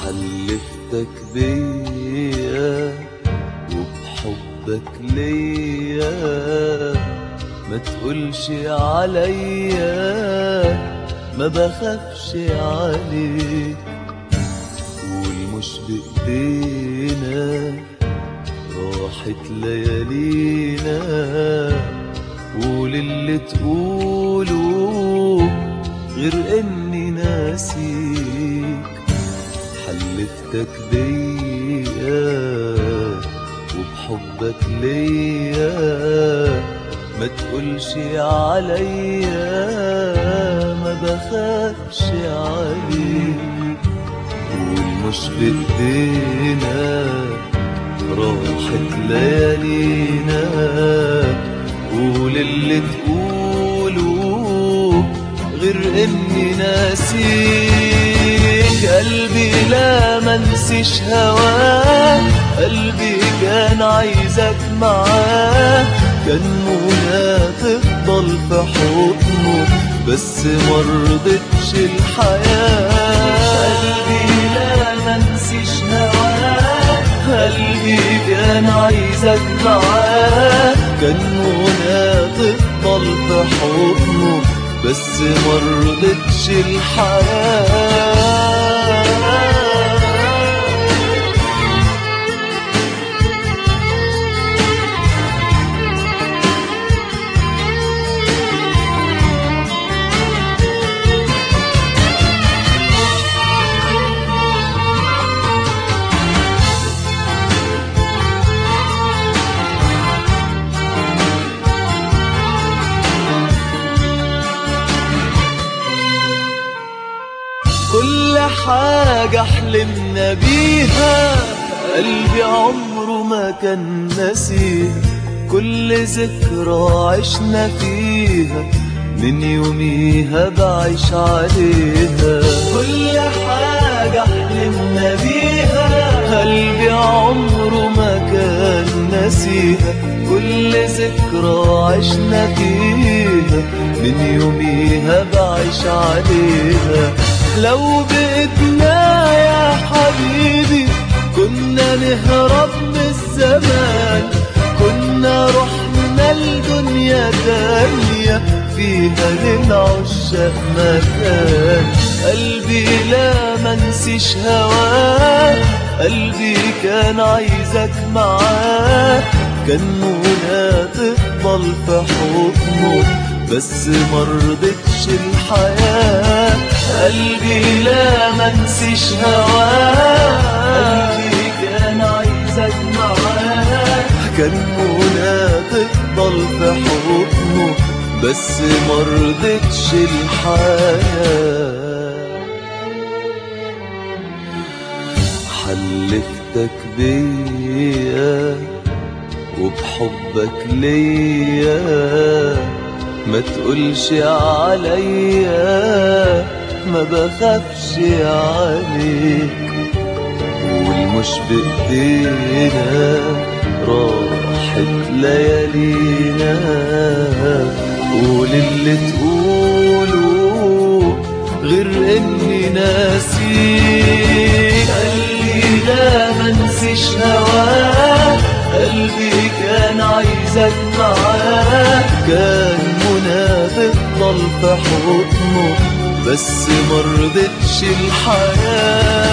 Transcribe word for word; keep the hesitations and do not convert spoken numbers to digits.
حلفتك بيا وبحبك ليا ما تقولش عليا ما بخافش عليك. قول مش بإيدينا راحت ليالينا، قول اللي تقوله غير اني ناسيك. حلفتك بيا وبحبك ليا ما تقولش عليا ما بخافش عليك. قول مش بإيدينا راحت ليالينا، قول اللي تقوله غير اني ناسيك. قلبي لا منسيش هواك، قلبي كان عايزك معاه، كان منى تفضل في حضنه بس مرضتش الحياة. قلبي لا منسيش هواك، قلبي كان عايزك معاه، كان منى تفضل في حضنه بس مرضتش الحياة. كل حاجة حلمنا بيها قلبي عمره ما كان نسيها، كل ذكرى عشنا فيها من يوميها بعيش عليها. كل حاجة حلمنا بيها قلبي عمره ما كان نسيها، كل ذكرى عشنا فيها من يوميها بعيش عليها. لو بإيدنا يا حبيبي كنا نهرب من الزمان، كنا رحنا لدنيا تانية فيها للعشاق مكان. قلبي لا منسيش هواك، قلبي كان عايزك معاه، كان منى تفضل في حضنه بس مرضتش الحياة. قلبي لا منسيش هواك، قلبي كان عايزك معاه، كان منى تفضل في حضنه بس مرضتش الحياة. حلفتك بيا وبحبك ليا ما تقولش عليا ما بخافش عليك. قول مش بإيدينا راحت ليالينا، قول اللي تقوله غير اني ناسيك. قلبي لا منسيش هواك، قلبي كان عايزك معاه، كان منى تفضل في حضنه بس مرضتش الحياة.